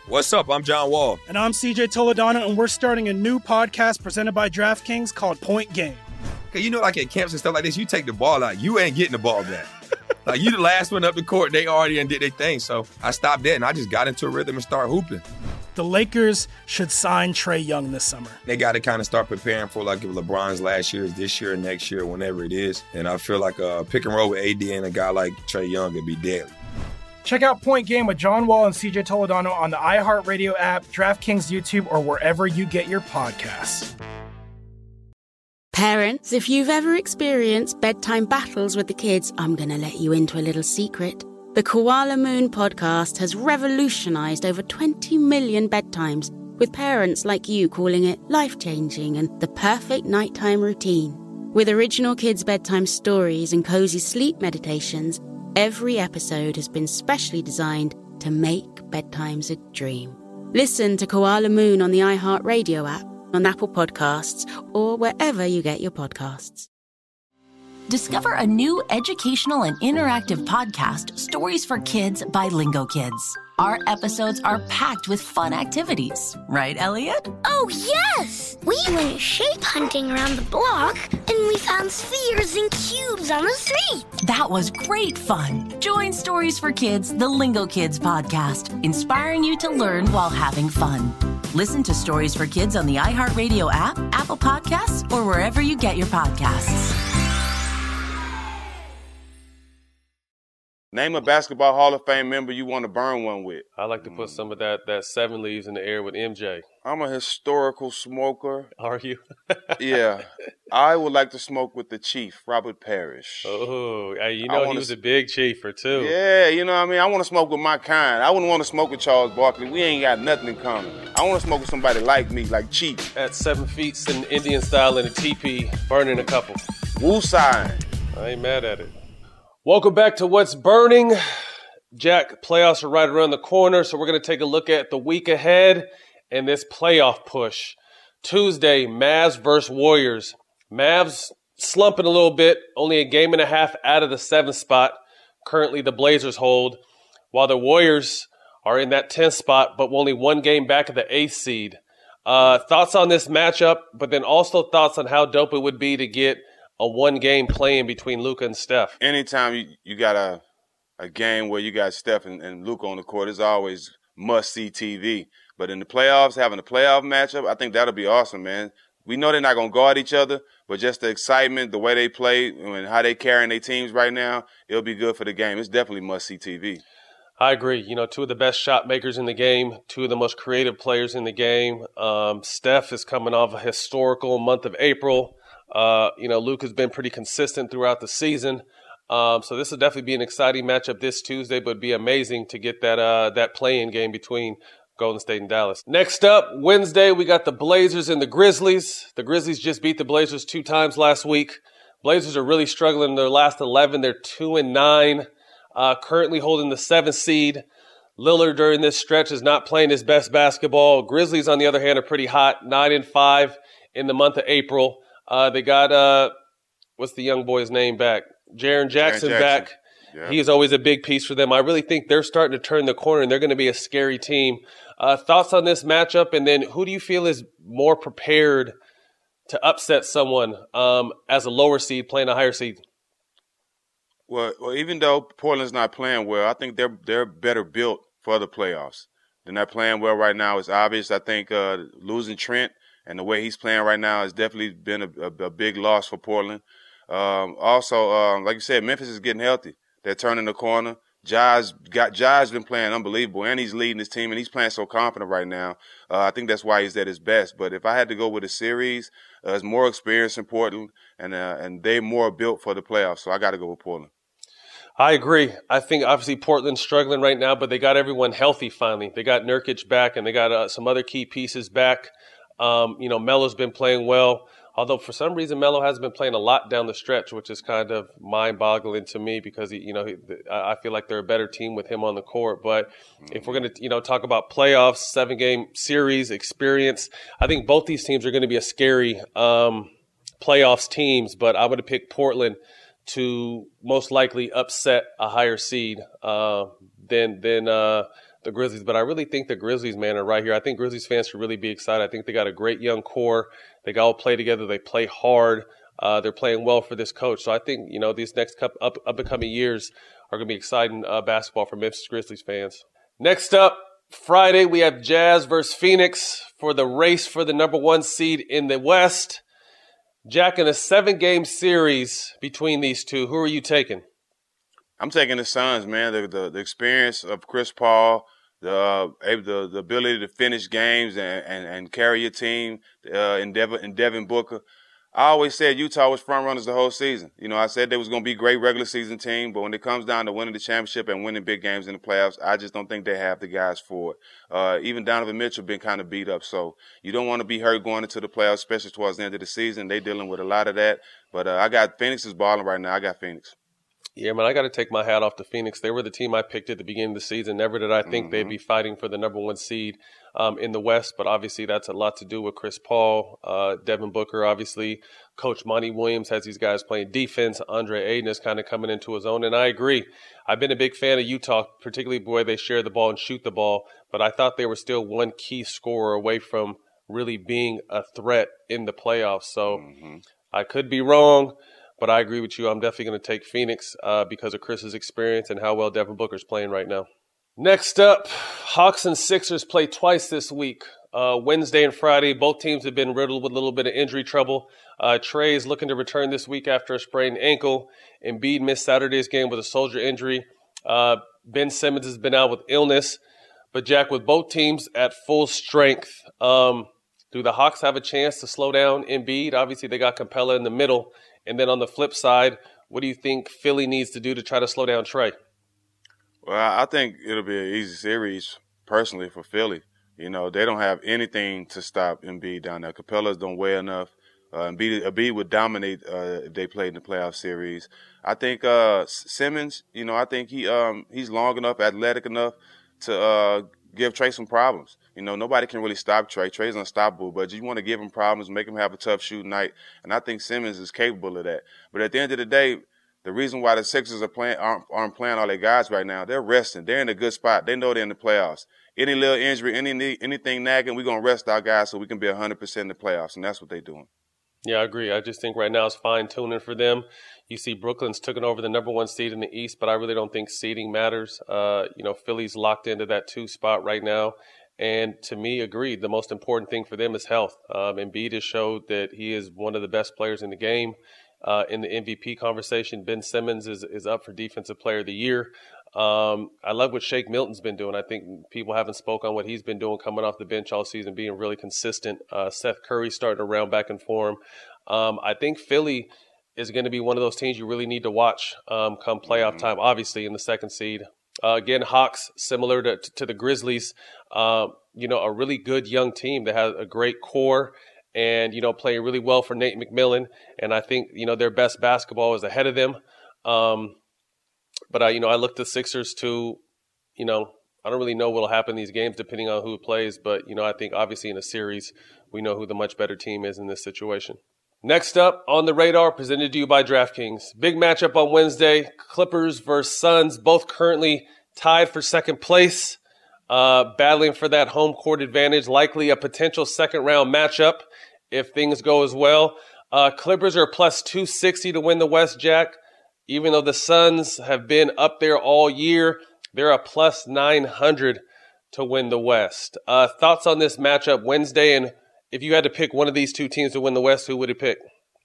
What's up? I'm John Wall. And I'm CJ Toledano, and we're starting a new podcast presented by DraftKings called Point Game. Okay, you know, like at camps and stuff like this, you take the ball out, you ain't getting the ball back. Like, you the last one up the court, they already did their thing. So I stopped that, and I just got into a rhythm and started hooping. The Lakers should sign Trae Young this summer. They got to kind of start preparing for, like, if LeBron's last year is this year, next year, whenever it is. And I feel like a pick and roll with AD and a guy like Trae Young would be deadly. Check out Point Game with John Wall and CJ Toledano on the iHeartRadio app, DraftKings YouTube, or wherever you get your podcasts. Parents, if you've ever experienced bedtime battles with the kids, I'm going to let you into a little secret. The Koala Moon podcast has revolutionized over 20 million bedtimes, with parents like you calling it life-changing and the perfect nighttime routine. With original kids' bedtime stories and cozy sleep meditations, every episode has been specially designed to make bedtimes a dream. Listen to Koala Moon on the iHeartRadio app, on Apple Podcasts, or wherever you get your podcasts. Discover a new educational and interactive podcast, Stories for Kids by Lingo Kids. Our episodes are packed with fun activities. Right, Elliot? Oh, yes! We went shape hunting around the block, and we found spheres and cubes on the street. That was great fun. Join Stories for Kids, the Lingo Kids podcast, inspiring you to learn while having fun. Listen to Stories for Kids on the iHeartRadio app, Apple Podcasts, or wherever you get your podcasts. Name a Basketball Hall of Fame member you want to burn one with. I like to put some of that seven leaves in the air with MJ. I'm a historical smoker. Are you? Yeah. I would like to smoke with the Chief, Robert Parrish. Oh, you know he was a big chiefer, too. Yeah, you know what I mean? I want to smoke with my kind. I wouldn't want to smoke with Charles Barkley. We ain't got nothing in common. I want to smoke with somebody like me, like Chief. At 7 feet, sitting Indian style in a teepee, burning a couple. Woosine. I ain't mad at it. Welcome back to What's Burning. Jack, playoffs are right around the corner, so we're going to take a look at the week ahead and this playoff push. Tuesday, Mavs versus Warriors. Mavs slumping a little bit, only a game and a half out of the 7th spot. Currently, the Blazers hold, while the Warriors are in that 10th spot, but only one game back of the 8th seed. Thoughts on this matchup, but then also thoughts on how dope it would be to get a one-game play-in between Luka and Steph. Anytime you got a game where you got Steph and Luka on the court, it's always must-see TV. But in the playoffs, having a playoff matchup, I think that'll be awesome, man. We know they're not going to guard each other, but just the excitement, the way they play, and how they carrying their teams right now, it'll be good for the game. It's definitely must-see TV. I agree. You know, two of the best shot makers in the game, two of the most creative players in the game. Steph is coming off a historical month of April. Luka's been pretty consistent throughout the season. So this will definitely be an exciting matchup this Tuesday, but it'd be amazing to get that play-in game between Golden State and Dallas. Next up, Wednesday, we got the Blazers and the Grizzlies. The Grizzlies just beat the Blazers 2 times last week. Blazers are really struggling in their last 11. They're 2-9, currently holding the 7th seed. Lillard during this stretch is not playing his best basketball. Grizzlies, on the other hand, are pretty hot, 9-5 in the month of April. They got, what's the young boy's name back? Jaren Jackson back. Yeah. He is always a big piece for them. I really think they're starting to turn the corner, and they're going to be a scary team. Thoughts on this matchup, and then who do you feel is more prepared to upset someone as a lower seed playing a higher seed? Well, even though Portland's not playing well, I think they're better built for the playoffs. They're not playing well right now. It's obvious. I think losing Trent and the way he's playing right now has definitely been a big loss for Portland. Also, like you said, Memphis is getting healthy. They're turning the corner. Ja's been playing unbelievable, and he's leading his team, and he's playing so confident right now. I think that's why he's at his best. But if I had to go with a series, it's more experience in Portland, and they're more built for the playoffs. So I got to go with Portland. I agree. I think obviously Portland's struggling right now, but they got everyone healthy finally. They got Nurkic back, and they got some other key pieces back. Melo's been playing well. Although for some reason Melo hasn't been playing a lot down the stretch, which is kind of mind-boggling to me because I feel like they're a better team with him on the court. But if we're going to talk about playoffs, 7-game series experience, I think both these teams are going to be a scary playoffs teams. But I'm going to pick Portland to most likely upset a higher seed than the the Grizzlies, but I really think the Grizzlies, man, are right here. I think Grizzlies fans should really be excited. I think they got a great young core. They all play together. They play hard. They're playing well for this coach. So I think, these next up and coming years are going to be exciting basketball for Memphis Grizzlies fans. Next up, Friday, we have Jazz versus Phoenix for the race for the number 1 seed in the West. Jack, in a 7-game series between these two, who are you taking? I'm taking the Suns, man. The experience of Chris Paul, the ability to finish games and carry your team, in Devin Booker. I always said Utah was front runners the whole season. I said they was going to be a great regular season team, but when it comes down to winning the championship and winning big games in the playoffs, I just don't think they have the guys for it. Even Donovan Mitchell been kind of beat up, so you don't want to be hurt going into the playoffs, especially towards the end of the season. They dealing with a lot of that, but I got Phoenix is balling right now. I got Phoenix. Yeah, man, I got to take my hat off to Phoenix. They were the team I picked at the beginning of the season. Never did I think they'd be fighting for the number 1 seed in the West, but obviously that's a lot to do with Chris Paul, Devin Booker, obviously. Coach Monty Williams has these guys playing defense. Andre Ayton is kind of coming into his own, and I agree. I've been a big fan of Utah, particularly the way they share the ball and shoot the ball, but I thought they were still one key scorer away from really being a threat in the playoffs. So I could be wrong, but I agree with you. I'm definitely going to take Phoenix because of Chris's experience and how well Devin Booker's playing right now. Next up, Hawks and Sixers play twice this week, Wednesday and Friday. Both teams have been riddled with a little bit of injury trouble. Trey is looking to return this week after a sprained ankle. Embiid missed Saturday's game with a shoulder injury. Ben Simmons has been out with illness. But, Jack, with both teams at full strength, do the Hawks have a chance to slow down Embiid? Obviously, they got Capella in the middle. And then on the flip side, what do you think Philly needs to do to try to slow down Trey? Well, I think it'll be an easy series, personally, for Philly. They don't have anything to stop Embiid down there. Capella's don't weigh enough. Embiid would dominate if they played in the playoff series. I think Simmons, I think he's long enough, athletic enough to give Trey some problems. Nobody can really stop Trey. Trey's unstoppable, but you want to give him problems, make him have a tough shooting night, and I think Simmons is capable of that. But at the end of the day, the reason why the Sixers aren't playing all their guys right now, they're resting. They're in a good spot. They know they're in the playoffs. Any little injury, anything nagging, we're going to rest our guys so we can be 100% in the playoffs, and that's what they're doing. Yeah, I agree. I just think right now it's fine-tuning for them. You see Brooklyn's taken over the number 1 seed in the East, but I really don't think seeding matters. Philly's locked into that 2 spot right now. And to me, agreed, the most important thing for them is health. Embiid has showed that he is one of the best players in the game. In the MVP conversation, Ben Simmons is up for Defensive Player of the Year. I love what Shake Milton's been doing. I think people haven't spoken on what he's been doing coming off the bench all season, being really consistent. Seth Curry's starting to round back in form. I think Philly is going to be one of those teams you really need to watch come playoff time, obviously in the 2nd seed. Again, Hawks, similar to the Grizzlies, a really good young team that has a great core and, playing really well for Nate McMillan. And I think, their best basketball is ahead of them. But I look to Sixers to, I don't really know what will happen in these games depending on who plays. But, I think obviously in a series, we know who the much better team is in this situation. Next up on the radar, presented to you by DraftKings. Big matchup on Wednesday, Clippers versus Suns, both currently tied for 2nd place, battling for that home court advantage, likely a potential 2nd-round matchup if things go as well. Clippers are plus 260 to win the West, Jack. Even though the Suns have been up there all year, they're a plus 900 to win the West. Thoughts on this matchup Wednesday, and if you had to pick one of these 2 teams to win the West, who would you pick?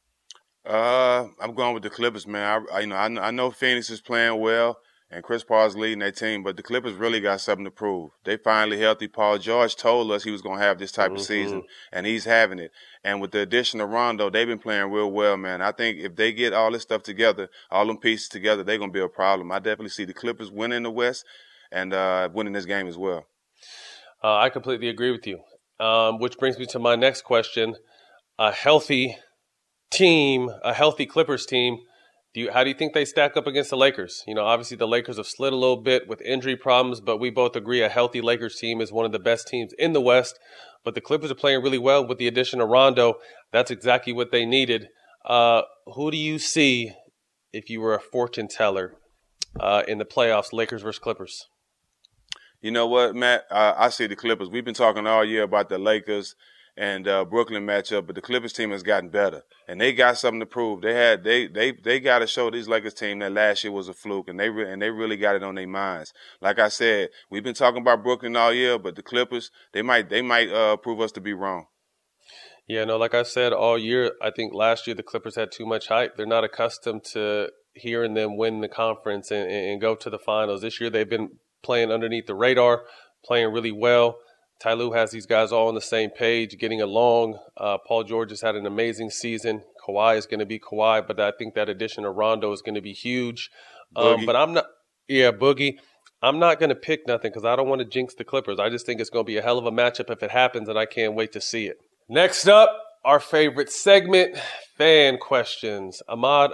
I'm going with the Clippers, man. I know Phoenix is playing well, and Chris Paul is leading their team, but the Clippers really got something to prove. They finally healthy. Paul George told us he was going to have this type of season, and he's having it. And with the addition of Rondo, they've been playing real well, man. I think if they get all this stuff together, all them pieces together, they're going to be a problem. I definitely see the Clippers winning the West and winning this game as well. I completely agree with you. Which brings me to my next question. A healthy team, a healthy Clippers team, how do you think they stack up against the Lakers? Obviously the Lakers have slid a little bit with injury problems, but we both agree a healthy Lakers team is one of the best teams in the West. But the Clippers are playing really well with the addition of Rondo. That's exactly what they needed. Who do you see, if you were a fortune teller, in the playoffs, Lakers versus Clippers? You know what, Matt? I see the Clippers. We've been talking all year about the Lakers and Brooklyn matchup, but the Clippers team has gotten better, and they got something to prove. They got to show this Lakers team that last year was a fluke, and they really got it on their minds. Like I said, we've been talking about Brooklyn all year, but the Clippers, they might prove us to be wrong. Yeah, no, like I said all year, I think last year the Clippers had too much hype. They're not accustomed to hearing them win the conference and go to the finals. This year they've been playing underneath the radar, playing really well. Ty Lue has these guys all on the same page, getting along. Paul George has had an amazing season. Kawhi is going to be Kawhi, but I think that addition of Rondo is going to be huge. But I'm not – Boogie. I'm not going to pick nothing because I don't want to jinx the Clippers. I just think it's going to be a hell of a matchup if it happens, and I can't wait to see it. Next up, our favorite segment, fan questions.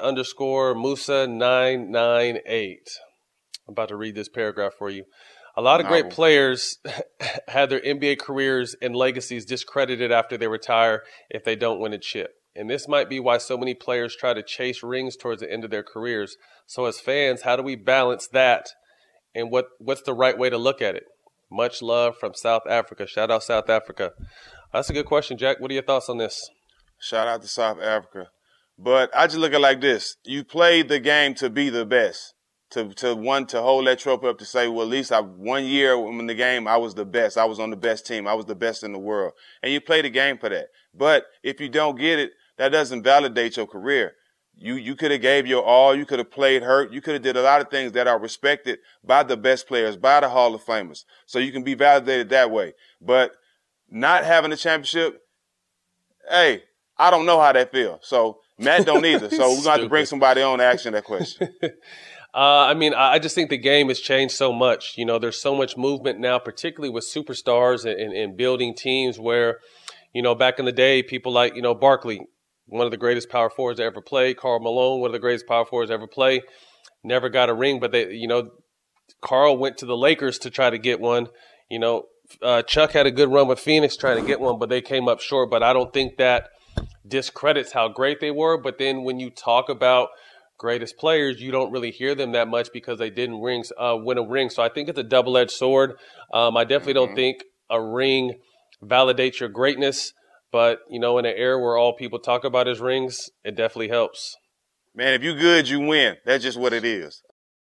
Ahmad_Musa998. I'm about to read this paragraph for you. A lot of great players had their NBA careers and legacies discredited after they retire if they don't win a chip. And this might be why so many players try to chase rings towards the end of their careers. So as fans, how do we balance that? And what's the right way to look at it? Much love from South Africa. Shout out South Africa. That's a good question, Jack. What are your thoughts on this? Shout out to South Africa. But I just look at it like this. You played the game to be the best. To hold that trophy up to say, well, at least 1 year in the game, I was the best. I was on the best team. I was the best in the world. And you play the game for that. But if you don't get it, that doesn't validate your career. You could have gave your all. You could have played hurt. You could have did a lot of things that are respected by the best players, by the Hall of Famers. So you can be validated that way. But not having a championship, hey, I don't know how that feels. So Matt don't either. So we're going to have to bring somebody on to answer that question. I just think the game has changed so much. You know, there's so much movement now, particularly with superstars and building teams where, you know, back in the day, people like, you know, Barkley, one of the greatest power forwards to ever play, Karl Malone, one of the greatest power forwards to ever play, never got a ring, but Karl went to the Lakers to try to get one. You know, Chuck had a good run with Phoenix trying to get one, but they came up short. But I don't think that discredits how great they were. But then when you talk about greatest players, you don't really hear them that much because they didn't win a ring. So I think it's a double-edged sword. I definitely don't think a ring validates your greatness. But, you know, in an era where all people talk about is rings, it definitely helps. Man, if you're good, you win. That's just what it is.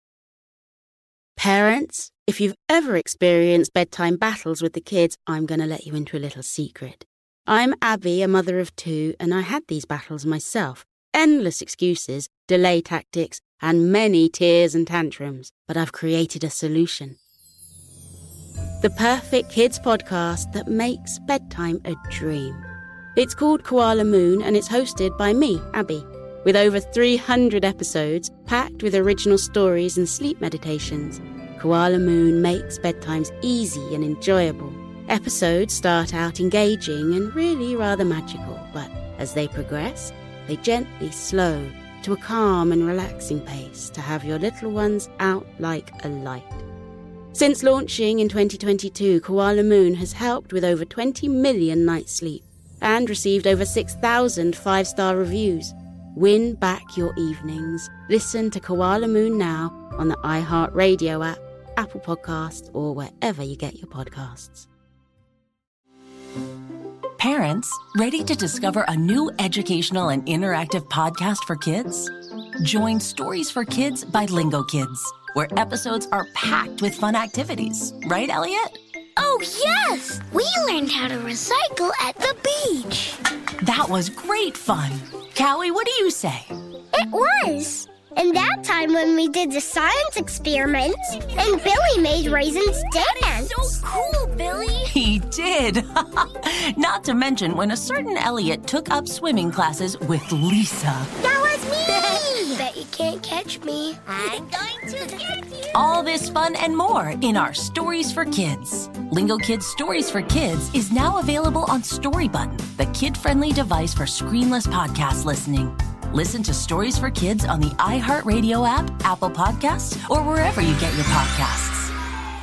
Parents, if you've ever experienced bedtime battles with the kids, I'm going to let you into a little secret. I'm Abby, a mother of 2, and I had these battles myself. Endless excuses, delay tactics, and many tears and tantrums. But I've created a solution. The perfect kids podcast that makes bedtime a dream. It's called Koala Moon, and it's hosted by me, Abby, with over 300 episodes packed with original stories and sleep meditations. Koala Moon makes bedtimes easy and enjoyable. Episodes start out engaging and really rather magical, but as they progress, they gently slow to a calm and relaxing pace to have your little ones out like a light. Since launching in 2022, Koala Moon has helped with over 20 million nights sleep and received over 6,000 5-star reviews. Win back your evenings. Listen to Koala Moon now on the iHeartRadio app, Apple Podcasts, or wherever you get your podcasts. Parents, ready to discover a new educational and interactive podcast for kids? Join Stories for Kids by Lingo Kids, where episodes are packed with fun activities. Right, Elliot? Oh, yes! We learned how to recycle at the beach. That was great fun. Callie, what do you say? It was. And that time when we did the science experiments and Billy made raisins dance. So cool, Billy. He did. Not to mention when a certain Elliot took up swimming classes with Lisa. That was me. Bet you can't catch me. I'm going to get you. All this fun and more in our Stories for Kids. Lingo Kids Stories for Kids is now available on Storybutton, the kid-friendly device for screenless podcast listening. Listen to Stories for Kids on the iHeartRadio app, Apple Podcasts, or wherever you get your podcasts.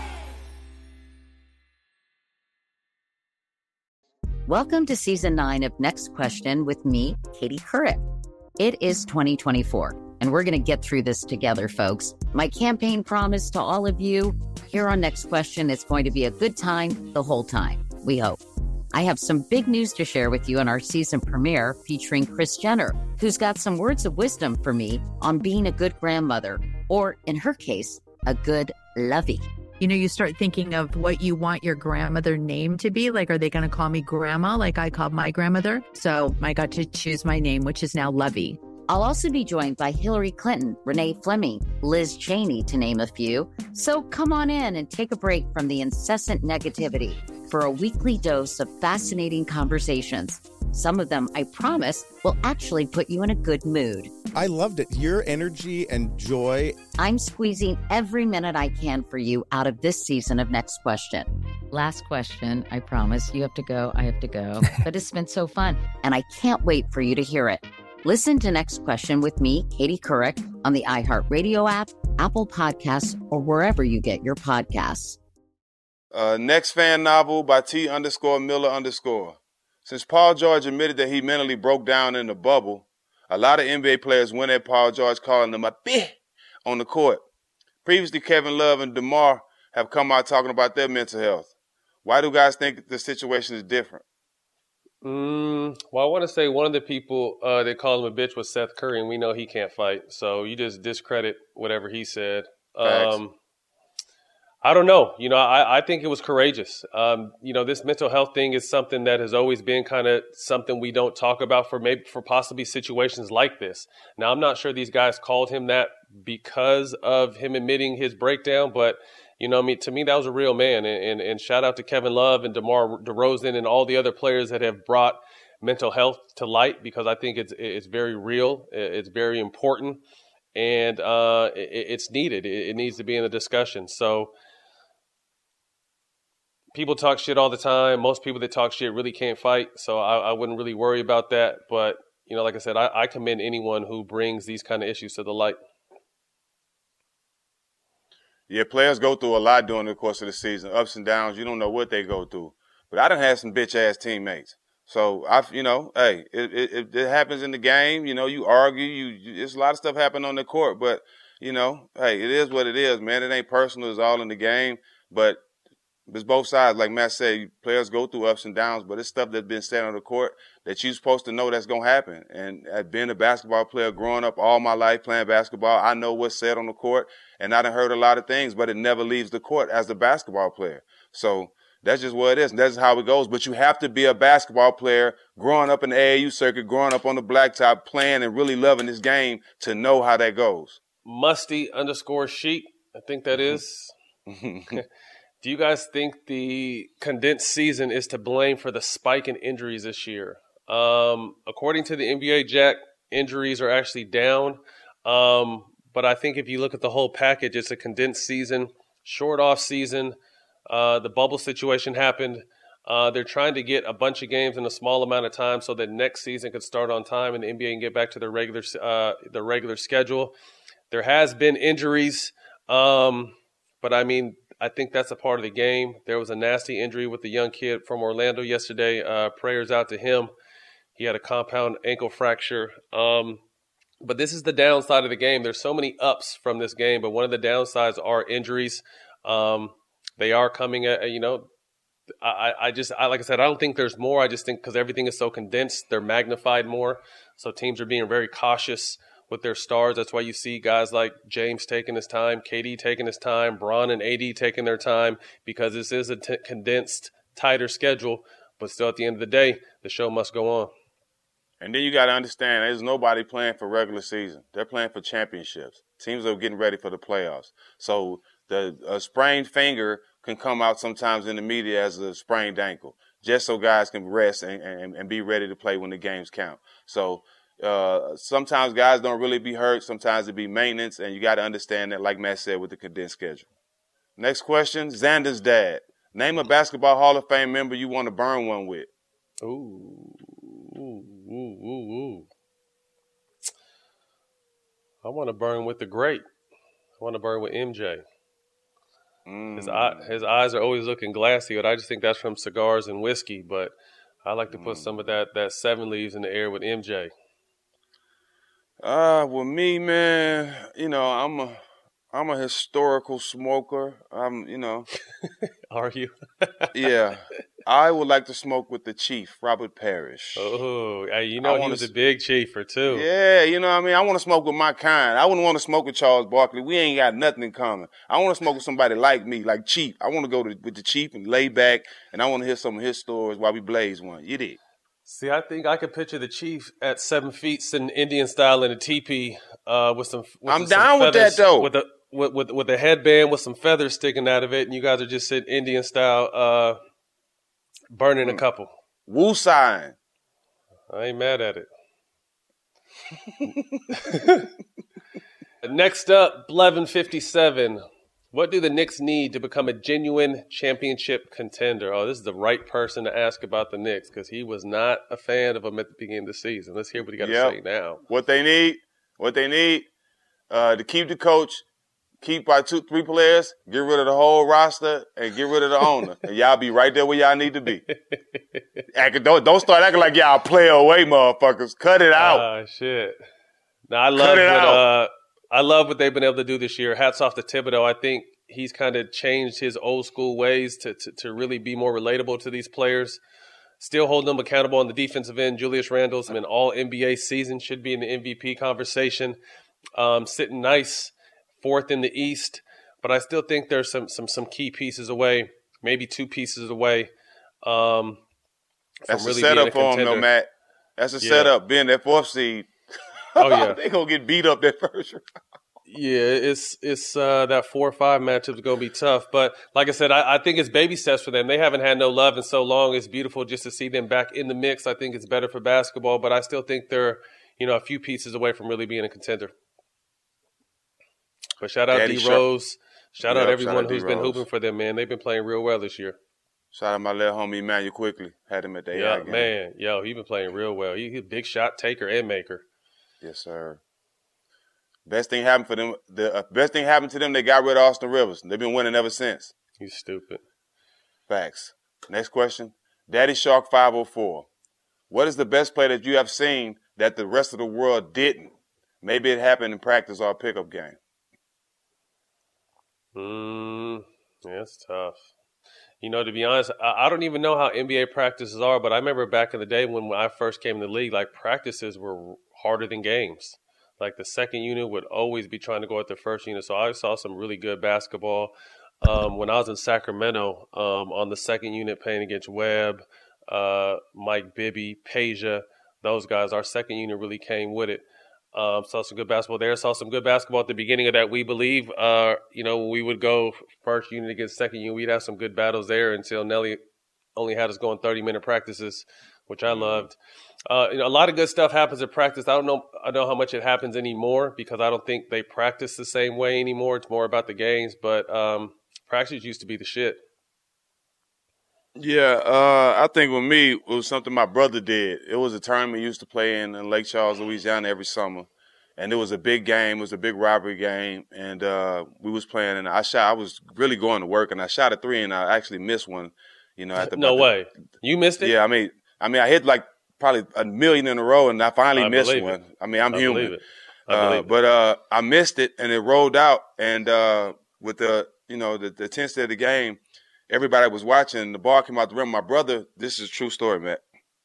Welcome to Season 9 of Next Question with me, Katie Couric. It is 2024. And we're going to get through this together, folks. My campaign promise to all of you here on Next Question is going to be a good time the whole time. We hope. I have some big news to share with you in our season premiere featuring Kris Jenner, who's got some words of wisdom for me on being a good grandmother, or in her case, a good lovey. You know, you start thinking of what you want your grandmother name to be. Like, are they going to call me grandma like I called my grandmother? So I got to choose my name, which is now Lovey. I'll also be joined by Hillary Clinton, Renee Fleming, Liz Cheney, to name a few. So come on in and take a break from the incessant negativity for a weekly dose of fascinating conversations. Some of them, I promise, will actually put you in a good mood. I loved it. Your energy and joy. I'm squeezing every minute I can for you out of this season of Next Question. Last question, I promise. You have to go, I have to go. But it's been so fun, and I can't wait for you to hear it. Listen to Next Question with me, Katie Couric, on the iHeartRadio app, Apple Podcasts, or wherever you get your podcasts. Next fan novel by T_Miller_. Since Paul George admitted that he mentally broke down in the bubble, a lot of NBA players went at Paul George calling him a bitch on the court. Previously, Kevin Love and DeMar have come out talking about their mental health. Why do guys think the situation is different? Well, I want to say one of the people that called him a bitch was Seth Curry, and we know he can't fight. So you just discredit whatever he said. I don't know. You know, I think it was courageous. You know, this mental health thing is something that has always been kind of something we don't talk about for possibly situations like this. Now, I'm not sure these guys called him that because of him admitting his breakdown, but you know, to me, that was a real man. And shout out to Kevin Love and DeMar DeRozan and all the other players that have brought mental health to light, because I think it's very real. It's very important, and it's needed. It needs to be in the discussion. So people talk shit all the time. Most people that talk shit really can't fight. So I wouldn't really worry about that. But, you know, like I said, I commend anyone who brings these kind of issues to the light. Yeah, players go through a lot during the course of the season, ups and downs. You don't know what they go through. But I done had some bitch-ass teammates. So, hey, it happens in the game. You know, you argue. There's a lot of stuff happening on the court. But, you know, hey, it is what it is, man. It ain't personal. It's all in the game. But it's both sides. Like Matt said, players go through ups and downs. But it's stuff that's been said on the court that you're supposed to know that's going to happen. And being a basketball player, growing up all my life playing basketball, I know what's said on the court. And I done heard a lot of things, but it never leaves the court as a basketball player. So that's just what it is. And that's how it goes. But you have to be a basketball player growing up in the AAU circuit, growing up on the blacktop, playing and really loving this game to know how that goes. Musty_sheet, I think that is. Do you guys think the condensed season is to blame for the spike in injuries this year? According to the NBA, Jack, injuries are actually down. But I think if you look at the whole package, it's a condensed season, short off season. The bubble situation happened. They're trying to get a bunch of games in a small amount of time so that next season could start on time and the NBA can get back to their regular schedule. There has been injuries, but I mean, I think that's a part of the game. There was a nasty injury with the young kid from Orlando yesterday. Prayers out to him. He had a compound ankle fracture. But this is the downside of the game. There's so many ups from this game, but one of the downsides are injuries. They are coming at, you know, I like I said, I don't think there's more. I just think because everything is so condensed, they're magnified more. So teams are being very cautious with their stars. That's why you see guys like James taking his time, KD taking his time, Bron and AD taking their time, because this is a condensed, tighter schedule. But still, at the end of the day, the show must go on. And then you got to understand, there's nobody playing for regular season. They're playing for championships. Teams are getting ready for the playoffs. So a sprained finger can come out sometimes in the media as a sprained ankle, just so guys can rest and be ready to play when the games count. So sometimes guys don't really be hurt. Sometimes it be maintenance, and you got to understand that, like Matt said, with the condensed schedule. Next question, Xander's dad. Name a Basketball Hall of Fame member you want to burn one with. Ooh. I want to burn with the great. I want to burn with MJ. His eyes are always looking glassy, but I just think that's from cigars and whiskey. But I like to put some of that 7 leaves in the air with MJ. With me, man, I'm a historical smoker. Are you? Yeah. I would like to smoke with the Chief, Robert Parrish. Oh, he was a big chiefer too. Yeah, I want to smoke with my kind. I wouldn't want to smoke with Charles Barkley. We ain't got nothing in common. I want to smoke with somebody like me, like Chief. I want to go with the Chief and lay back, and I want to hear some of his stories while we blaze one. You did. See, I think I could picture the Chief at 7 feet sitting Indian style in a teepee with some. I'm down with that though. With a headband with some feathers sticking out of it, and you guys are just sitting Indian style, burning a couple. Woo sign. I ain't mad at it. Next up, Blevin57. What do the Knicks need to become a genuine championship contender? Oh, this is the right person to ask about the Knicks because he was not a fan of them at the beginning of the season. Let's hear what he got to say now. What they need to keep the coach, keep our 2-3 players, get rid of the whole roster, and get rid of the owner. And y'all be right there where y'all need to be. Don't start acting like y'all play away, motherfuckers. Cut it out. Oh, shit. Now, I love what they've been able to do this year. Hats off to Thibodeau. I think he's kind of changed his old school ways to really be more relatable to these players. Still holding them accountable on the defensive end. Julius Randle's an all-NBA season, should be in the MVP conversation. Sitting nice, fourth in the East. But I still think there's some key pieces away, maybe 2 pieces away from That's really a setup being a for him, though, Matt. That's a setup, being that 4th seed. Oh, yeah. They going to get beat up that first round. Yeah, it's that 4 or 5 matchup is going to be tough. But like I said, I think it's baby steps for them. They haven't had no love in so long. It's beautiful just to see them back in the mix. I think it's better for basketball, but I still think they're, a few pieces away from really being a contender. But shout out D Rose. Shout out everyone who's been hooping for them, man. They've been playing real well this year. Shout out my little homie Emmanuel Quickly. Had him at the AI game. Man. Yo, he's been playing real well. He's a big shot taker and maker. Yes, sir. Best thing happened for them. The best thing happened to them. They got rid of Austin Rivers. They've been winning ever since. You stupid. Facts. Next question. Daddy Shark 504. What is the best play that you have seen that the rest of the world didn't? Maybe it happened in practice or a pickup game. That's tough. To be honest, I don't even know how NBA practices are, but I remember back in the day when I first came in the league, like practices were harder than games. Like the second unit would always be trying to go at the first unit. So I saw some really good basketball. When I was in Sacramento on the second unit playing against Webb, Mike Bibby, Peja, those guys, our second unit really came with it. Saw some good basketball there. Saw some good basketball at the beginning of that. We believe, when we would go first unit against second unit, we'd have some good battles there until Nelly only had us going 30-minute practices, which I loved. A lot of good stuff happens in practice. I know how much it happens anymore because I don't think they practice the same way anymore. It's more about the games, but practice used to be the shit. Yeah, I think with me, it was something my brother did. It was a tournament he used to play in Lake Charles, Louisiana every summer. And it was a big game. It was a big rivalry game. And we was playing, and I was really going to work, and I shot a 3, and I actually missed one, at the – No way. You missed it? Yeah, I mean, I hit like probably a million in a row, and I finally missed one. I'm human. But I missed it, and it rolled out. And with the intensity of the game, everybody was watching. The ball came out the rim. My brother, this is a true story, Matt.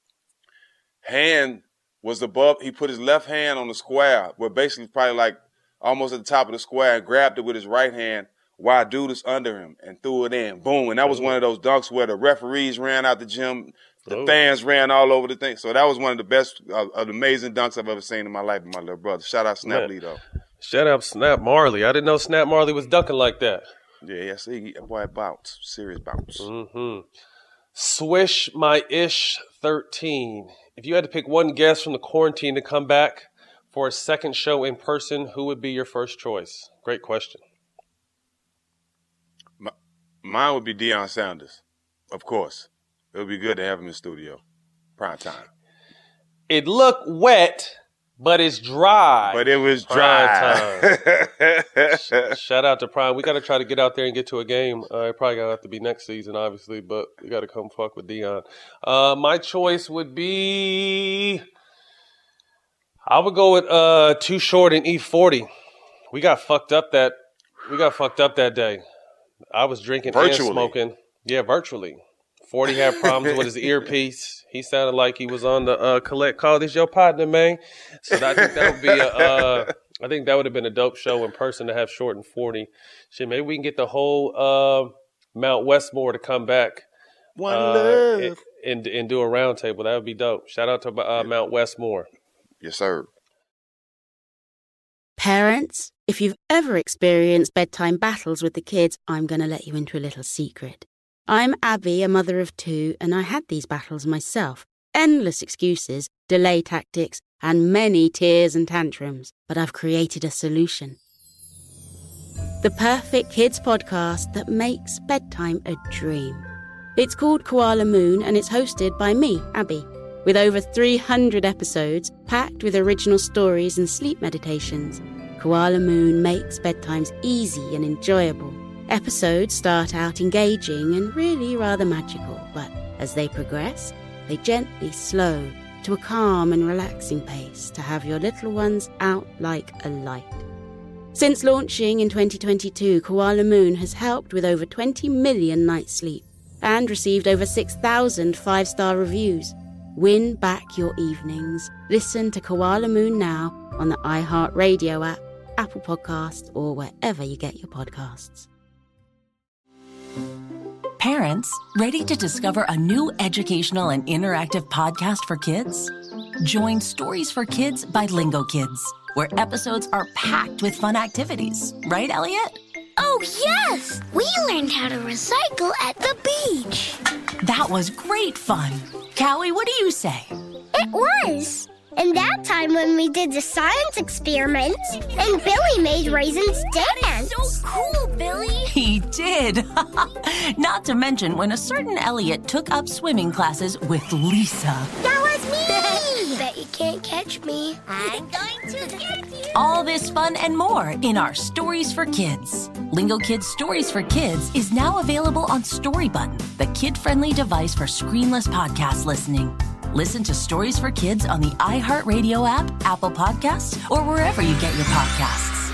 Hand was above. He put his left hand on the square, where basically probably like almost at the top of the square, and grabbed it with his right hand while dude is under him and threw it in. Boom. And that was one of those dunks where the referees ran out the gym. The fans ran all over the thing. So that was one of the best, of the amazing dunks I've ever seen in my life with my little brother. Shout out Snap Lee, though. Shout out Snap Marley. I didn't know Snap Marley was dunking like that. Yeah, see, boy, bounce. Serious bounce. Mm-hmm. Swish My Ish 13. If you had to pick one guest from the quarantine to come back for a second show in person, who would be your first choice? Great question. Mine would be Deion Sanders, of course. It would be good to have him in studio. Prime time. It looked wet, but it's dry. But it was dry. Shout out to Prime. We got to try to get out there and get to a game. It probably got to have to be next season, obviously, but we got to come fuck with Deion. My choice would be, I would go with Too Short and E40. We got fucked up that day. I was drinking Virtually. and smoking. Yeah, virtually. 40 had problems with his earpiece. He sounded like he was on the collect call. This your partner, man. So I think that would be I think that would have been a dope show in person to have Short and 40. Shit, maybe we can get the whole Mount Westmore to come back. One love. And do a round table. That would be dope. Shout out to Mount Westmore. Yes, sir. Parents, if you've ever experienced bedtime battles with the kids, I'm going to let you into a little secret. I'm Abby, a mother of 2, and I had these battles myself. Endless excuses, delay tactics, and many tears and tantrums. But I've created a solution. The perfect kids podcast that makes bedtime a dream. It's called Koala Moon, and it's hosted by me, Abby, with over 300 episodes packed with original stories and sleep meditations. Koala Moon makes bedtimes easy and enjoyable. Episodes start out engaging and really rather magical, but as they progress, they gently slow to a calm and relaxing pace to have your little ones out like a light. Since launching in 2022, Koala Moon has helped with over 20 million nights' sleep and received over 6,000 5-star reviews. Win back your evenings. Listen to Koala Moon now on the iHeartRadio app, Apple Podcasts, or wherever you get your podcasts. Parents, ready to discover a new educational and interactive podcast for kids? Join Stories for Kids by Lingo Kids, where episodes are packed with fun activities. Right, Elliot? Oh, yes! We learned how to recycle at the beach. That was great fun. Callie, what do you say? It was. And that time when we did the science experiments and Billy made raisins dance. So cool, Billy. He did. Not to mention when a certain Elliot took up swimming classes with Lisa. That was me. Bet you can't catch me. I'm going to get you. All this fun and more in our Stories for Kids. Lingo Kids Stories for Kids is now available on Story Button, the kid-friendly device for screenless podcast listening. Listen to Stories for Kids on the iHeartRadio app, Apple Podcasts, or wherever you get your podcasts.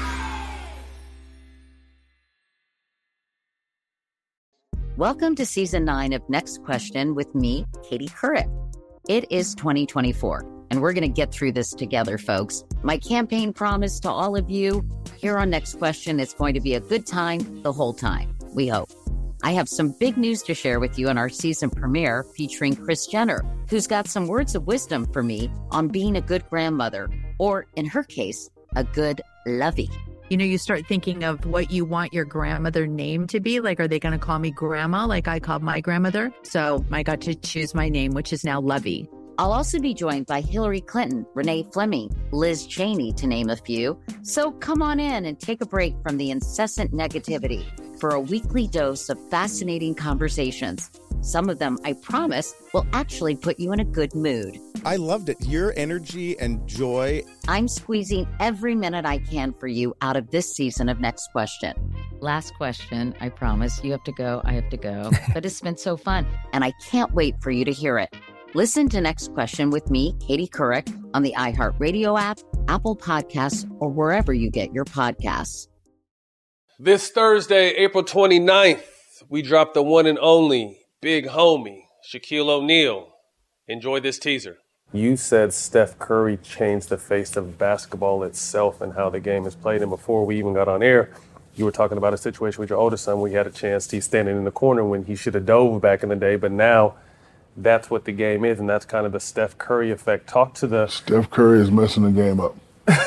Welcome to Season 9 of Next Question with me, Katie Couric. It is 2024, and we're going to get through this together, folks. My campaign promise to all of you, here on Next Question, it's going to be a good time the whole time, we hope. I have some big news to share with you in our season premiere featuring Kris Jenner, who's got some words of wisdom for me on being a good grandmother, or in her case, a good lovey. You know, you start thinking of what you want your grandmother name to be. Like, are they going to call me grandma like I called my grandmother? So I got to choose my name, which is now Lovey. I'll also be joined by Hillary Clinton, Renee Fleming, Liz Cheney, to name a few. So come on in and take a break from the incessant negativity for a weekly dose of fascinating conversations. Some of them, I promise, will actually put you in a good mood. I loved it. Your energy and joy. I'm squeezing every minute I can for you out of this season of Next Question. Last question, I promise. You have to go, I have to go. But it's been so fun, and I can't wait for you to hear it. Listen to Next Question with me, Katie Couric, on the iHeartRadio app, Apple Podcasts, or wherever you get your podcasts. This Thursday, April 29th, we drop the one and only big homie, Shaquille O'Neal. Enjoy this teaser. You said Steph Curry changed the face of basketball itself and how the game is played. And before we even got on air, you were talking about a situation with your oldest son where he had a chance. He's standing in the corner when he should have dove back in the day. But now that's what the game is, and that's kind of the Steph Curry effect. Talk to the... Steph Curry is messing the game up.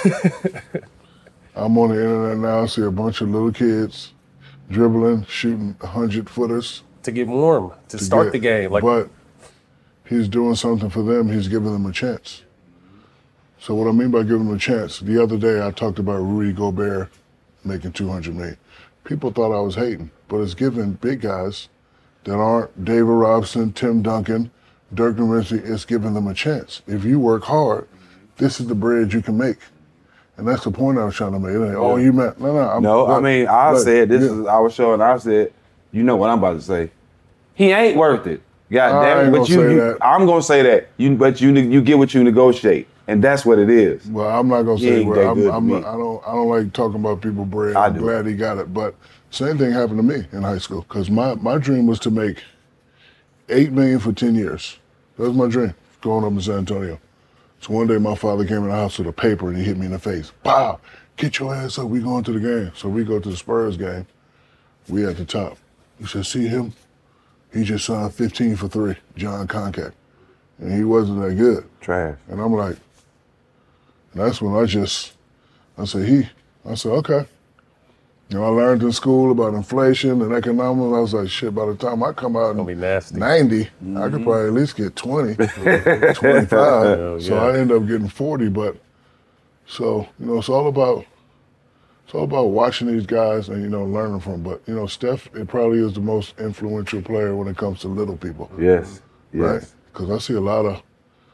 I'm on the internet now, see a bunch of little kids dribbling, shooting 100-footers. To get warm, to start the game. But he's doing something for them. He's giving them a chance. So what I mean by giving them a chance, the other day I talked about Rudy Gobert making $200 million. People thought I was hating, but it's giving big guys that aren't David Robinson, Tim Duncan, Dirk Nowitzki, it's giving them a chance. If you work hard, this is the bread you can make. And that's the point I was trying to make. Oh, you meant, no. I said, this is our show, and I said, you know what I'm about to say. He ain't worth it. God damn it. But I'm going to say that. But you get what you negotiate. And that's what it is. Well, I'm not gonna He say ain't where that good to me. I don't like talking about people's bread. I I'm do. glad he got it, but same thing happened to me in high school because my dream was to make $8 million for 10 years. That was my dream growing up in San Antonio. So one day my father came in the house with a paper and he hit me in the face. Pow! Get your ass up. We going to the game. So we go to the Spurs game. We at the top. He said, see him? He just signed 15 for 3, John Concat. And he wasn't that good. Trash. And I'm like, that's when I said, okay. You know, I learned in school about inflation and economics. I was like, shit, by the time I come out in 90, I could probably at least get 20, 25. So I end up getting 40. But so, you know, it's all about watching these guys and, you know, learning from them. But, you know, Steph, it probably is the most influential player when it comes to little people. Yes. Right? Because I see a lot of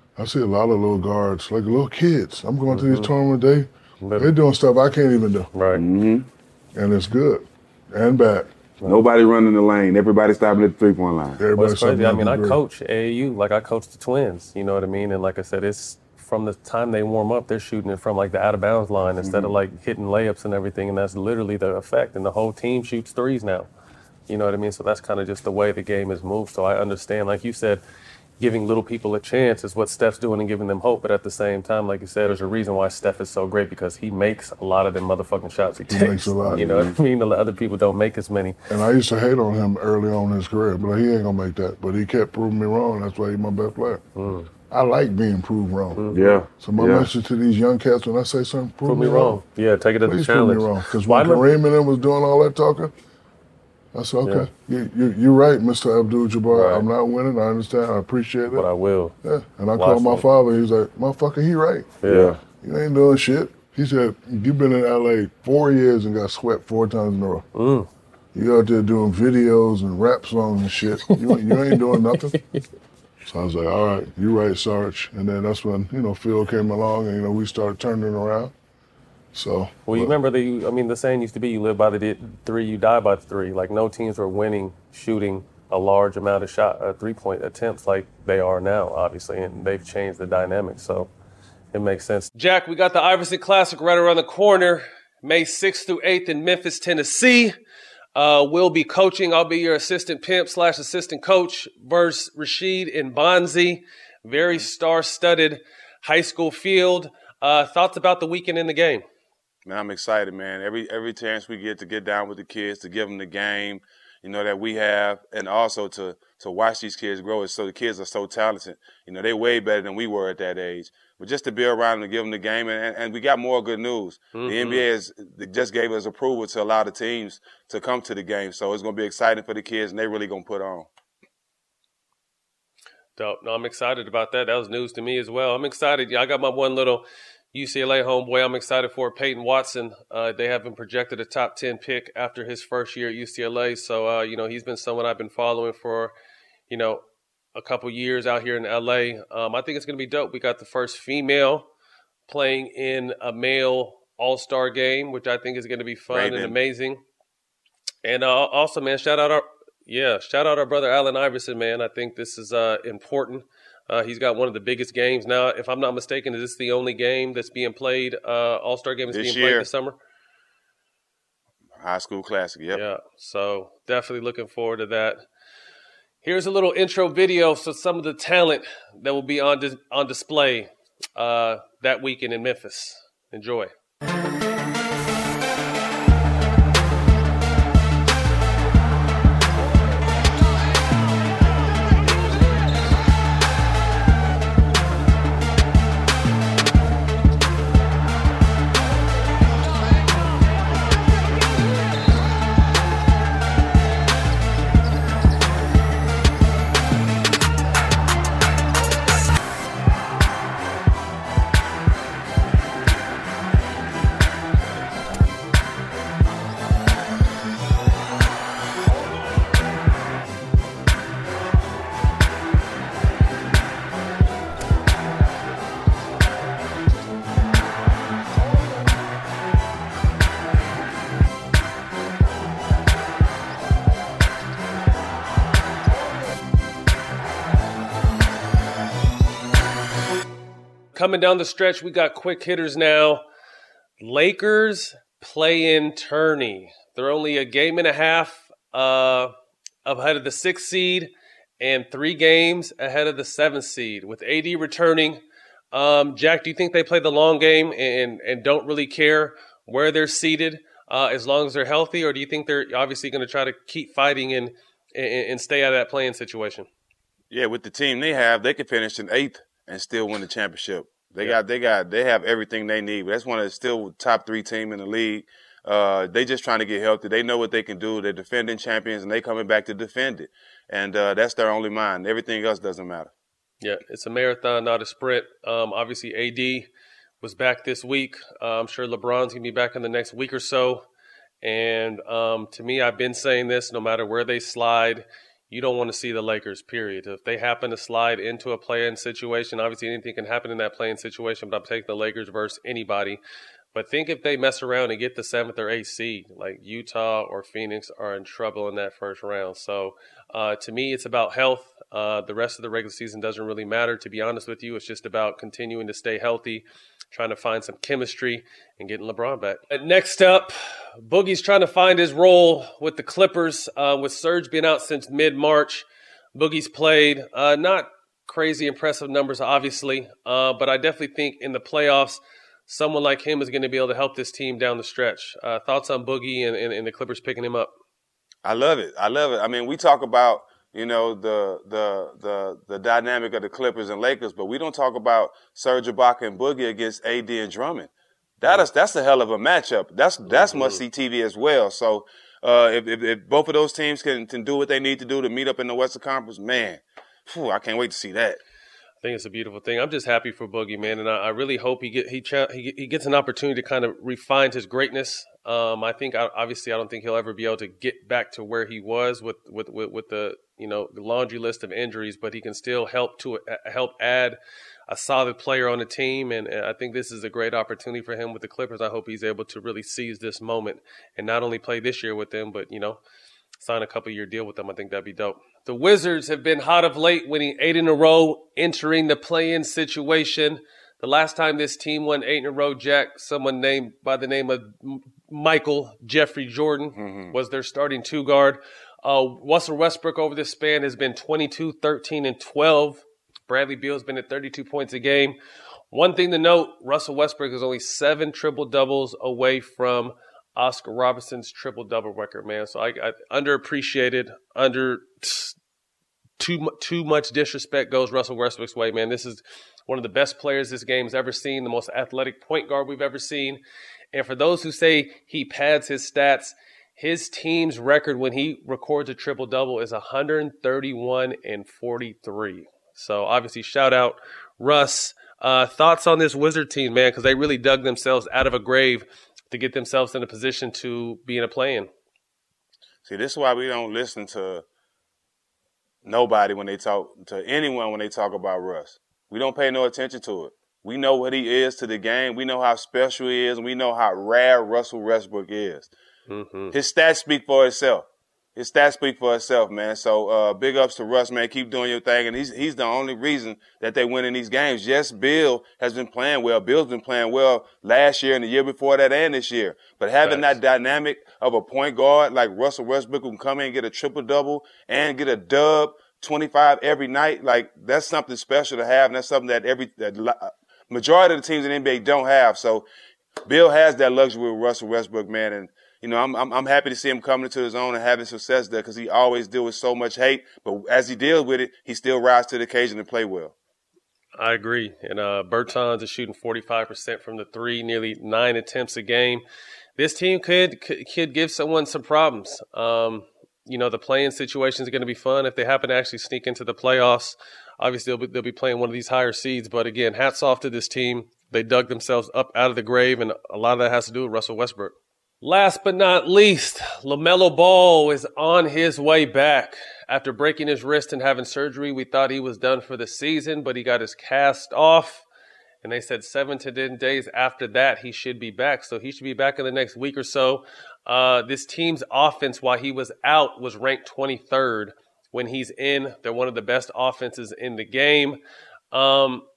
little guards, like little kids. I'm going to these tournaments, they're doing stuff I can't even do. Right. Mm-hmm. And it's good and bad. Nobody running the lane. Everybody stopping at the 3-point line. What's crazy, I mean, I coach AAU, like I coach the Twins, you know what I mean? And like I said, it's from the time they warm up, they're shooting it from like the out of bounds line instead of like hitting layups and everything. And that's literally the effect. And the whole team shoots threes now. You know what I mean? So that's kind of just the way the game has moved. So I understand, like you said, giving little people a chance is what Steph's doing and giving them hope. But at the same time, like you said, there's a reason why Steph is so great because he makes a lot of them motherfucking shots he takes. He makes a lot. You know what I mean? A lot of other people don't make as many. And I used to hate on him early on in his career, but he ain't gonna make that. But he kept proving me wrong. That's why he's my best player. I like being proved wrong. Yeah. So my message to these young cats, when I say something, prove me wrong. Yeah, take it as a challenge. Prove me wrong. Because when Kareem and them was doing all that talking, I said, okay, you're right, Mr. Abdul-Jabbar. Right. I'm not winning. I understand. I appreciate it. But I will. Yeah. And I called my father. He was like, motherfucker, he right. Yeah. You ain't doing shit. He said, you've been in L.A. 4 years and got swept 4 times in a row. You out there doing videos and rap songs and shit. You ain't doing nothing. So I was like, all right, you're right, Sarge. And then that's when, you know, Phil came along and, you know, we started turning it around. So. Well, you remember the saying used to be, you live by the 3, you die by the 3. Like no teams were winning, shooting a large amount of 3-point attempts like they are now, obviously, and they've changed the dynamic. So it makes sense. Jack, we got the Iverson Classic right around the corner, May 6th through 8th in Memphis, Tennessee. We'll be coaching. I'll be your assistant pimp / assistant coach versus Rashid and Bonzi. Very star-studded high school field. Thoughts about the weekend in the game? Man, I'm excited, man. Every chance we get to get down with the kids, to give them the game, you know, that we have, and also to watch these kids grow. So the kids are so talented. You know, they're way better than we were at that age. But just to be around them and give them the game, and we got more good news. The NBA just gave us approval to allow the teams to come to the game. So it's going to be exciting for the kids, and they're really going to put on. Dope. No, I'm excited about that. That was news to me as well. I'm excited. I got my one little UCLA homeboy I'm excited for, Peyton Watson. They have him projected a top 10 pick after his first year at UCLA. So, you know, he's been someone I've been following for, you know, a couple years out here in LA. I think it's going to be dope. We got the first female playing in a male all-star game, which I think is going to be fun and amazing. And also, man, shout out our brother Allen Iverson, man. I think this is important. He's got one of the biggest games now. If I'm not mistaken, is this the only game that's being played, all-star game that's being played this summer? High School Classic, yep. Yeah, so definitely looking forward to that. Here's a little intro video, so some of the talent that will be on display that weekend in Memphis. Enjoy. coming down the stretch, we got quick hitters now. Lakers play-in tourney. They're only a game and a half ahead of the 6th seed and 3 games ahead of the 7th seed. With AD returning, Jack, do you think they play the long game and don't really care where they're seated as long as they're healthy, or do you think they're obviously going to try to keep fighting and stay out of that play-in situation? Yeah, with the team they have, they could finish in 8th and still win the championship. They have everything they need. That's one of the still top 3 team in the league. They just trying to get healthy. They know what they can do. They're defending champions, and they coming back to defend it. And that's their only mind. Everything else doesn't matter. Yeah, it's a marathon, not a sprint. Obviously, AD was back this week. I'm sure LeBron's going to be back in the next week or so. And to me, I've been saying this, no matter where they slide, you don't want to see the Lakers, period. If they happen to slide into a play-in situation, obviously anything can happen in that play-in situation, but I'm taking the Lakers versus anybody. But think if they mess around and get the 7th or 8th seed, like Utah or Phoenix are in trouble in that first round. So to me, it's about health. The rest of the regular season doesn't really matter. To be honest with you, it's just about continuing to stay healthy, trying to find some chemistry, and getting LeBron back. Next up, Boogie's trying to find his role with the Clippers. With Serge being out since mid-March, Boogie's played not crazy impressive numbers, obviously, but I definitely think in the playoffs, someone like him is going to be able to help this team down the stretch. Thoughts on Boogie and the Clippers picking him up? I love it. I mean, we talk about, the dynamic of the Clippers and Lakers, but we don't talk about Serge Ibaka and Boogie against AD and Drummond. That's a hell of a matchup. That's must-see TV as well. So if both of those teams can do what they need to do to meet up in the Western Conference, man, I can't wait to see that. I think it's a beautiful thing. I'm just happy for Boogie, man, and I really hope he gets an opportunity to kind of refine his greatness. I think obviously I don't think he'll ever be able to get back to where he was with the laundry list of injuries, but he can still help add a solid player on the team, and I think this is a great opportunity for him with the Clippers. I hope he's able to really seize this moment and not only play this year with them, but sign a couple-year deal with them. I think that'd be dope. The Wizards have been hot of late, winning 8 in a row, entering the play-in situation. The last time this team won 8 in a row, Jack, someone named by the name of Michael Jeffrey Jordan was their starting 2-guard. Russell Westbrook over this span has been 22, 13, and 12. Bradley Beal's been at 32 points a game. One thing to note, Russell Westbrook is only 7 triple-doubles away from Oscar Robertson's triple-double record, man. So I underappreciated, too much disrespect goes Russell Westbrook's way, man. This is one of the best players this game's ever seen, the most athletic point guard we've ever seen. And for those who say he pads his stats, his team's record when he records a triple-double is 131 and 43. So obviously, shout out Russ. Thoughts on this Wizard team, man, because they really dug themselves out of a grave to get themselves in a position to be in a play-in. See, this is why we don't listen to nobody when they talk to anyone when they talk about Russ. We don't pay no attention to it. We know what he is to the game. We know how special he is, and we know how rare Russell Westbrook is. Mm-hmm. His stats speak for itself. His stats speak for itself, man. So big ups to Russ, man. Keep doing your thing. And he's the only reason that they win in these games. Yes, Bill has been playing well. Bill's been playing well last year and the year before that and this year. But having that dynamic of a point guard like Russell Westbrook who can come in and get a triple-double and get a dub, 25 every night, like that's something special to have. And that's something that majority of the teams in the NBA don't have. So Bill has that luxury with Russell Westbrook, man. And I'm happy to see him coming into his own and having success there because he always deals with so much hate. But as he deals with it, he still rises to the occasion and play well. I agree. And Bertans is shooting 45% from the 3, nearly 9 attempts a game. This team could give someone some problems. The play-in situation is going to be fun if they happen to actually sneak into the playoffs. Obviously, they'll be playing one of these higher seeds. But again, hats off to this team. They dug themselves up out of the grave, and a lot of that has to do with Russell Westbrook. Last but not least, LaMelo Ball is on his way back. After breaking his wrist and having surgery, we thought he was done for the season, but he got his cast off. And they said 7 to 10 days after that, he should be back. So he should be back in the next week or so. This team's offense, while he was out, was ranked 23rd. When he's in, they're one of the best offenses in the game. Kind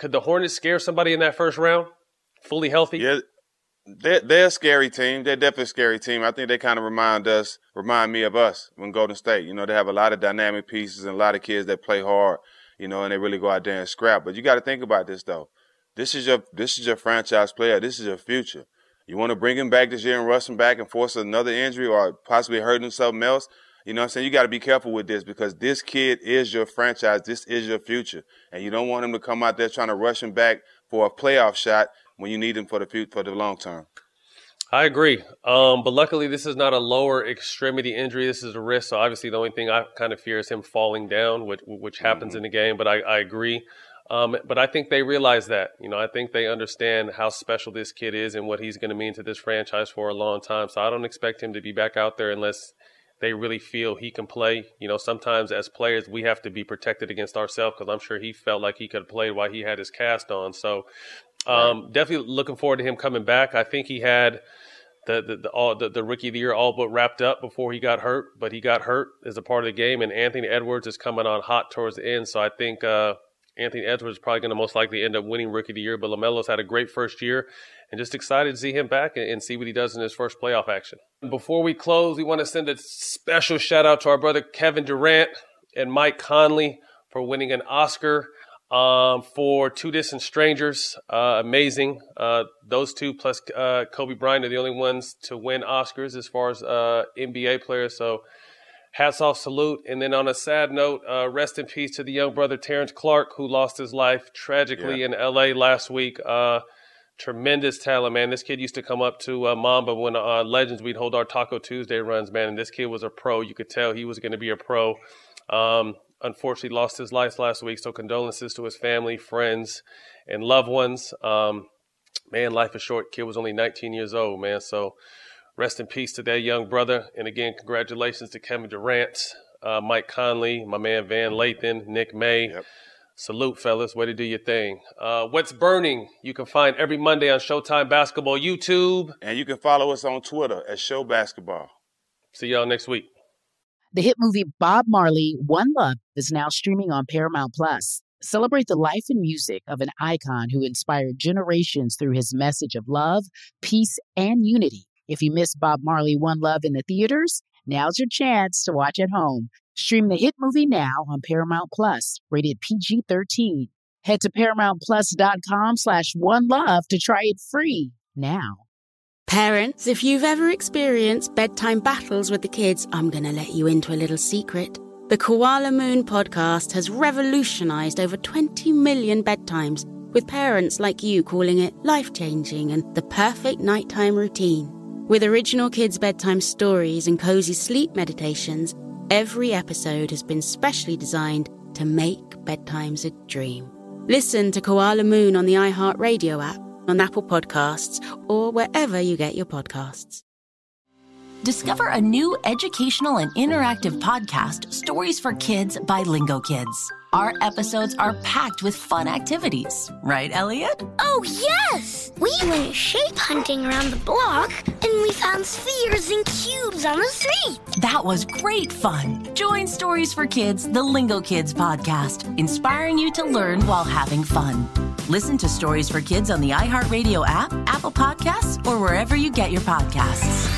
Could the Hornets scare somebody in that first round, fully healthy? Yeah, they're a scary team. They're definitely a scary team. I think they kind of remind me of us when Golden State. You know, they have a lot of dynamic pieces and a lot of kids that play hard, you know, and they really go out there and scrap. But you got to think about this, though. This is your franchise player. This is your future. You want to bring him back this year and rush him back and force another injury or possibly hurt him something else? You know what I'm saying? You got to be careful with this because this kid is your franchise. This is your future. And you don't want him to come out there trying to rush him back for a playoff shot when you need him for the long term. I agree. But luckily, this is not a lower extremity injury. This is a wrist. So obviously, the only thing I kind of fear is him falling down, which happens in the game. But I agree. But I think they realize that. You know, I think they understand how special this kid is and what he's going to mean to this franchise for a long time. So I don't expect him to be back out there unless they really feel he can play. You know, sometimes as players, we have to be protected against ourselves because I'm sure he felt like he could have played while he had his cast on. So definitely looking forward to him coming back. I think he had the Rookie of the Year all but wrapped up before he got hurt, but he got hurt as a part of the game. And Anthony Edwards is coming on hot towards the end. So I think Anthony Edwards is probably going to most likely end up winning Rookie of the Year. But LaMelo's had a great first year and just excited to see him back and see what he does in his first playoff action. Before we close, we want to send a special shout out to our brother Kevin Durant and Mike Conley for winning an Oscar for Two Distant Strangers. Amazing. Those two plus Kobe Bryant are the only ones to win Oscars as far as NBA players. So hats off, salute. And then on a sad note, rest in peace to the young brother Terrence Clark, who lost his life tragically in L.A. last week. Tremendous talent, man. This kid used to come up to Mamba when Legends, we'd hold our Taco Tuesday runs, man. And this kid was a pro. You could tell he was going to be a pro. Unfortunately, lost his life last week. So condolences to his family, friends, and loved ones. Man, life is short. Kid was only 19 years old, man. So rest in peace to that young brother. And again, congratulations to Kevin Durant, Mike Conley, my man Van Lathan, Nick May. Yep. Salute, fellas. Way to do your thing. What's Burning? You can find every Monday on Showtime Basketball YouTube. And you can follow us on Twitter at Show Basketball. See y'all next week. The hit movie Bob Marley, One Love is now streaming on Paramount+. Celebrate the life and music of an icon who inspired generations through his message of love, peace, and unity. If you missed Bob Marley, One Love in the theaters, now's your chance to watch at home. Stream the hit movie now on Paramount+, rated PG-13. Head to ParamountPlus.com/OneLove to try it free now. Parents, if you've ever experienced bedtime battles with the kids, I'm going to let you into a little secret. The Koala Moon podcast has revolutionized over 20 million bedtimes, with parents like you calling it life-changing and the perfect nighttime routine. With original kids' bedtime stories and cozy sleep meditations, every episode has been specially designed to make bedtimes a dream. Listen to Koala Moon on the iHeartRadio app, on Apple Podcasts, or wherever you get your podcasts. Discover a new educational and interactive podcast, Stories for Kids by Lingo Kids. Our episodes are packed with fun activities. Right, Elliot? Oh, yes! We went shape hunting around the block, and we found spheres and cubes on the street. That was great fun. Join Stories for Kids, the Lingo Kids podcast, inspiring you to learn while having fun. Listen to Stories for Kids on the iHeartRadio app, Apple Podcasts, or wherever you get your podcasts.